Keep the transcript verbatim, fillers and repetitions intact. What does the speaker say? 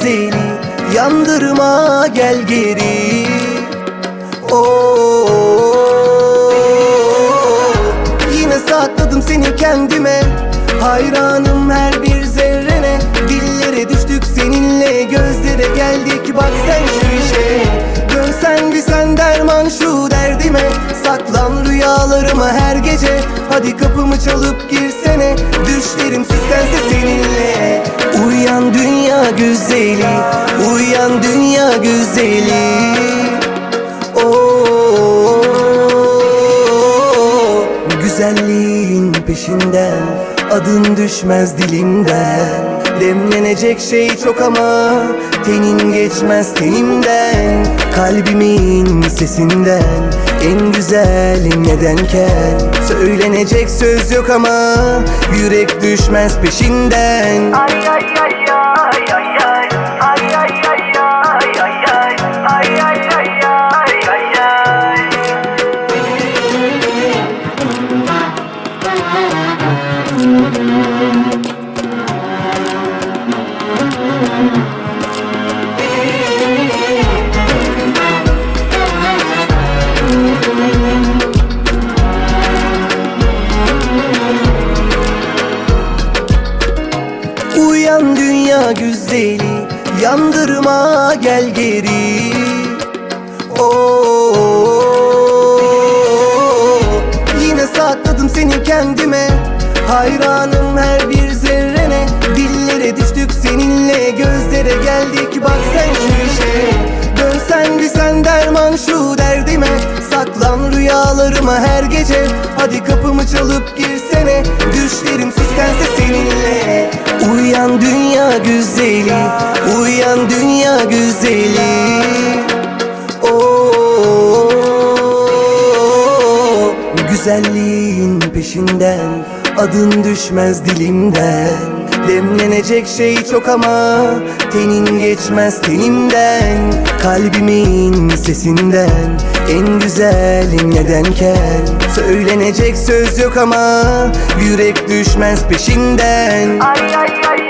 güzeli, yandırma gel geri. Oo, yine sakladım seni kendime, hayranım her bir zerrene. Dillere düştük seninle, gözlere geldik bak sen şu işe. Dönsen bir sen derman şu derdime, saklan rüyalarıma her gece. Hadi kapımı çalıp girsene, düşlerim süslense seninle. Uyan dünya güzeli, uyan dünya güzeli. Oo, güzelliğin peşinden, adın düşmez dilimden. Demlenecek şey çok ama tenin geçmez tenimden. Kalbimin sesinden en güzelin nedenken. Söylenecek söz yok ama yürek düşmez peşinden. Ay ay ay ay ay ay ay ay ay ay ay ay ay ay ay ay ay ay. Uyan dünya güzeli, yandırma gel geri. Oo, yine sakladım seni kendime, hayranım her bir zerrene. Dillere düştük seninle, gözlere geldik bak sen şu işe. Dönsen bir sen derman şu derdime, saklan rüyalarıma her gece. Hadi kapımı çalıp girsene, düşlerim süslense seninle. Uyan dünya güzeli, uyan dünya güzeli. Oo, güzelliğin peşinden, adın düşmez dilimden. Demlenecek şey çok ama tenin geçmez tenimden. Kalbimin sesinden en güzelin nedenken. Söylenecek söz yok ama yürek düşmez peşinden. Ay ay ay